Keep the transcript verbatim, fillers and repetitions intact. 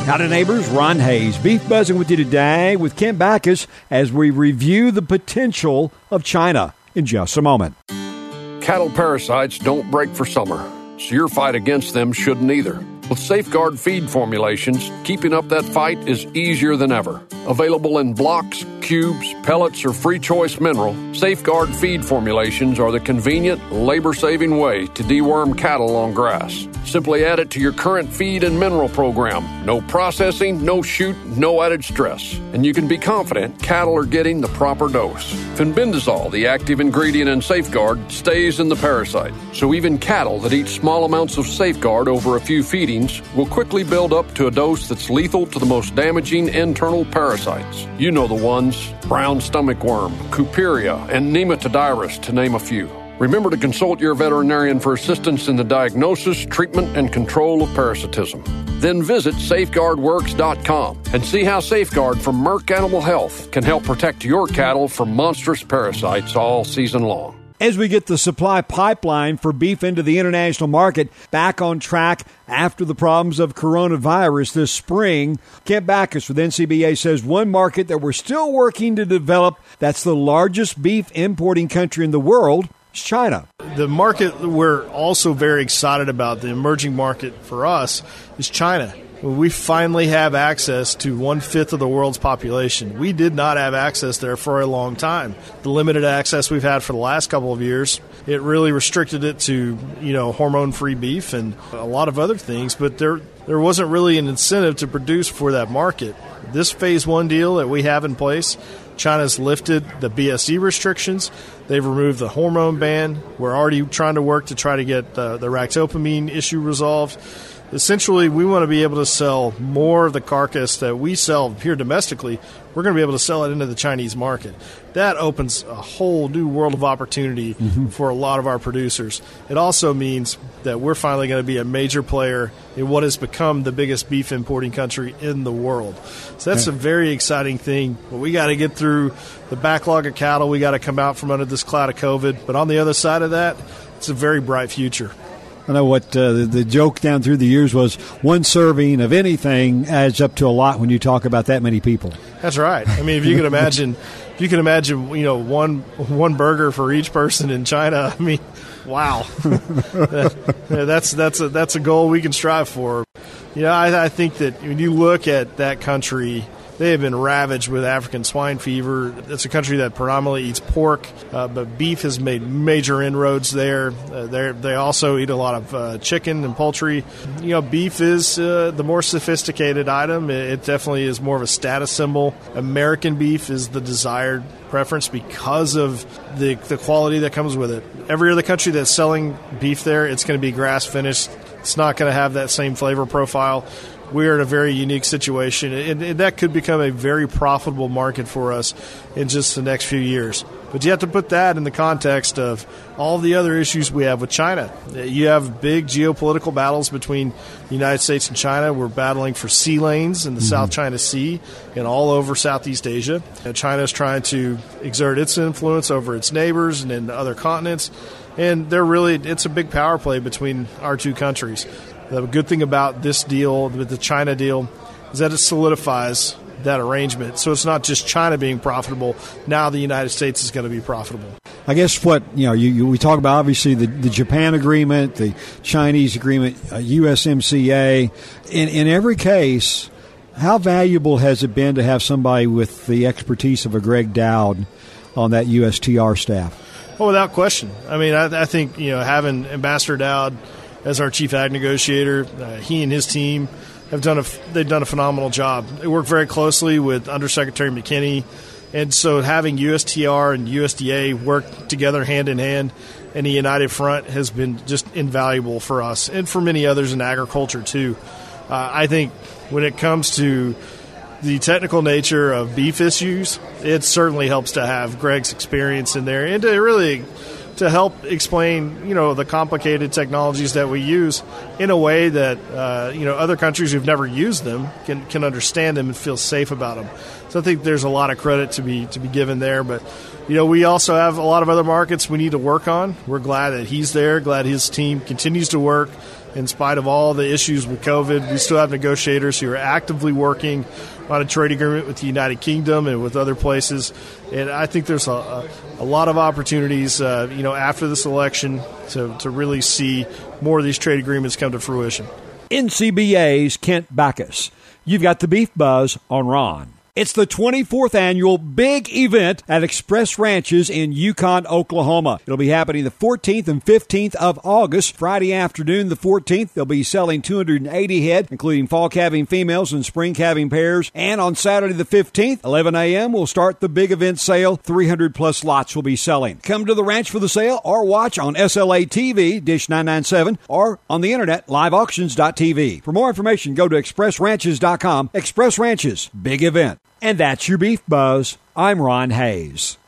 Howdy, neighbors. Ron Hayes, Beef Buzzing with you today with Kent Backus as we review the potential of China in just a moment. Cattle parasites don't break for summer, so your fight against them shouldn't either. With Safeguard feed formulations, keeping up that fight is easier than ever. Available in blocks, cubes, pellets, or free choice mineral, Safeguard feed formulations are the convenient, labor-saving way to deworm cattle on grass. Simply add it to your current feed and mineral program. No processing, no shoot, no added stress. And you can be confident cattle are getting the proper dose. Fenbendazole, the active ingredient in Safeguard, stays in the parasite. So even cattle that eat small amounts of Safeguard over a few feedings will quickly build up to a dose that's lethal to the most damaging internal parasites. You know the ones: brown stomach worm, Cuperia, and Nematodyrus, to name a few. Remember to consult your veterinarian for assistance in the diagnosis, treatment, and control of parasitism. Then visit safeguard works dot com and see how Safeguard from Merck Animal Health can help protect your cattle from monstrous parasites all season long. As we get the supply pipeline for beef into the international market back on track after the problems of coronavirus this spring, Kent Backus with N C B A says one market that we're still working to develop that's the largest beef importing country in the world is China. The market we're also very excited about, the emerging market for us, is China. We finally have access to one-fifth of the world's population. We did not have access there for a long time. The limited access we've had for the last couple of years, it really restricted it to, you know, hormone-free beef and a lot of other things, but there there wasn't really an incentive to produce for that market. This phase one deal that we have in place, China's lifted the B S E restrictions. They've removed the hormone ban. We're already trying to work to try to get the, the ractopamine issue resolved. Essentially, we want to be able to sell more of the carcass that we sell here domestically. We're going to be able to sell it into the Chinese market. That opens a whole new world of opportunity mm-hmm. for a lot of our producers. It also means that we're finally going to be a major player in what has become the biggest beef importing country in the world. So that's yeah. a very exciting thing. But we got to get through the backlog of cattle. We got to come out from under this cloud of COVID. But on the other side of that, it's a very bright future. I know what uh, the, the joke down through the years was one serving of anything adds up to a lot when you talk about that many people. That's right. I mean, if you can imagine, if you can imagine, you know, one one burger for each person in China. I mean, wow, that's that's a that's a goal we can strive for. You know, I, I think that when you look at that country, they have been ravaged with African swine fever. It's a country that predominantly eats pork, uh, but beef has made major inroads there. Uh, they also eat a lot of uh, chicken and poultry. You know, beef is uh, the more sophisticated item. It definitely is more of a status symbol. American beef is the desired preference because of the the quality that comes with it. Every other country that's selling beef there, it's going to be grass finished. It's not going to have that same flavor profile. We're in a very unique situation, and, and that could become a very profitable market for us in just the next few years. But you have to put that in the context of all the other issues we have with China. You have big geopolitical battles between the United States and China. We're battling for sea lanes in the mm-hmm. South China Sea and all over Southeast Asia. And China is trying to exert its influence over its neighbors and in other continents. And they're really, it's a big power play between our two countries. The good thing about this deal, the China deal, is that it solidifies that arrangement. So it's not just China being profitable. Now the United States is going to be profitable. I guess what, you know, you, you, we talk about obviously the, the Japan agreement, the Chinese agreement, uh, U S M C A. In, in every case, how valuable has it been to have somebody with the expertise of a Greg Dowd on that U S T R staff? Well, without question. I mean, I, I think, you know, having Ambassador Dowd as our chief ag negotiator, uh, he and his team have done a they've done a phenomenal job. They work very closely with Undersecretary McKinney, and so having U S T R and U S D A work together hand in hand in a united front has been just invaluable for us and for many others in agriculture too. Uh, I think when it comes to the technical nature of beef issues, it certainly helps to have Greg's experience in there and to really to help explain, you know, the complicated technologies that we use in a way that, uh, you know, other countries who've never used them can, can understand them and feel safe about them. So I think there's a lot of credit to be to be given there. But, you know, we also have a lot of other markets we need to work on. We're glad that he's there, glad his team continues to work in spite of all the issues with COVID. We still have negotiators who are actively working on a trade agreement with the United Kingdom and with other places. And I think there's a, a, a lot of opportunities, uh, you know, after this election to, to really see more of these trade agreements come to fruition. N C B A's Kent Backus. You've got the Beef Buzz on Ron. It's the twenty-fourth annual big event at Express Ranches in Yukon, Oklahoma. It'll be happening the fourteenth and fifteenth of August. Friday afternoon, the fourteenth, they'll be selling two hundred eighty head, including fall calving females and spring calving pairs. And on Saturday the fifteenth, eleven a.m., we'll start the big event sale. three hundred plus lots will be selling. Come to the ranch for the sale or watch on S L A T V, Dish nine ninety-seven, or on the internet, live auctions dot t v. For more information, go to express ranches dot com. Express Ranches, big event. And that's your Beef Buzz. I'm Ron Hayes.